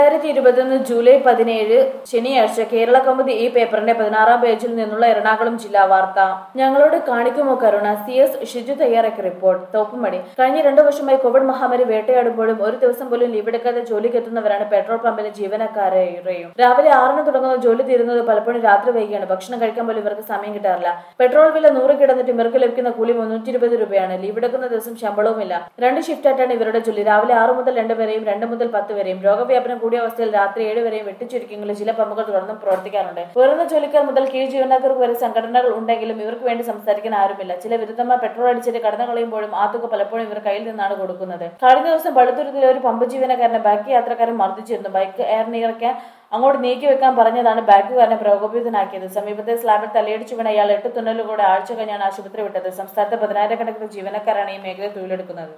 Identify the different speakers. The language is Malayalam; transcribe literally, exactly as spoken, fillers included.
Speaker 1: രണ്ടായിരത്തി ഇരുപത്തിയൊന്ന് ജൂലൈ പതിനേഴ് ശനിയാഴ്ച കേരള കൗമുദി ഈ പേപ്പറിന്റെ പതിനാറാം പേജിൽ നിന്നുള്ള എറണാകുളം ജില്ലാ വാർത്ത. ഞങ്ങളോട് കാണിക്കുമോ കരുണ? സി എസ് ഷിജു തയ്യാറാക്കിയ റിപ്പോർട്ട്. തോപ്പുംപടി. കഴിഞ്ഞ രണ്ടു വർഷമായി കോവിഡ് മഹാമാരി വേട്ടയാടുമ്പോഴും ഒരു ദിവസം പോലും ലീവെടുക്കാതെ ജോലിക്കെത്തുന്നവരാണ് പെട്രോൾ പമ്പിലെ ജീവനക്കാരെയും. രാവിലെ ആറിന് തുടങ്ങുന്ന ജോലി തീരുന്നത് പലപ്പോഴും രാത്രി വൈകിയാണ്. ഭക്ഷണം കഴിക്കാൻ പോലും ഇവർക്ക് സമയം കിട്ടാറില്ല. പെട്രോൾ വില നൂറ് കിടന്നിട്ട് ഇവർക്ക് ലഭിക്കുന്ന കൂലി മുന്നൂറ്റി ഇരുപത് രൂപയാണ്. ലീവെടുക്കുന്ന ദിവസം ശമ്പളവുമില്ല. രണ്ട് ഷിഫ്റ്റായിട്ടാണ് ഇവരുടെ ജോലി. രാവിലെ ആറ് മുതൽ രണ്ട് വരെയും രണ്ട് മുതൽ പത്ത് വരെയും. രോഗവ്യാപനം കൂടിയ അവസ്ഥയിൽ രാത്രി ഏഴ് വരെയും വെട്ടിച്ചുരുക്കിയെങ്കിലും ചില പമ്പുകൾ തുടർന്നും പ്രവർത്തിക്കാറുണ്ട്. ഉയർന്ന ജോലിക്കാർ മുതൽ കീഴ് ജീവനക്കാർക്ക് വരെ സംഘടനകൾ ഉണ്ടെങ്കിലും ഇവർക്ക് വേണ്ടി സംസാരിക്കാൻ ആരുമില്ല. ചില വിരുദ്ധന്മാർ പെട്രോൾ അടിച്ചിട്ട് കടന്നു കളയുമ്പോഴും ആ തുക പലപ്പോഴും ഇവർ കയ്യിൽ നിന്നാണ് കൊടുക്കുന്നത്. കഴിഞ്ഞ ദിവസം പടുത്തുരുത്തിലെ ഒരു പമ്പ് ജീവനക്കാരനെ ബാക്കി യാത്രക്കാരൻ മർദ്ദിച്ചിരുന്നു. ബൈക്ക് എയർ നിറയ്ക്കാൻ അങ്ങോട്ട് നീക്കി വെക്കാൻ പറഞ്ഞതാണ് ബാക്കുകാരനെ പ്രകോപിതനാക്കിയത്. സമീപത്തെ സ്ലാബിൽ തലയടിച്ചു വീണ ഇയാൾ എട്ട് തുന്നലുകൂടെ ആഴ്ച കഴിഞ്ഞാണ് ആശുപത്രി വിട്ടത്. സംസ്ഥാനത്ത് പതിനായിരക്കണക്കിന് ജീവനക്കാരാണ് ഈ മേഖലയിൽ തൊഴിലെടുക്കുന്നത്.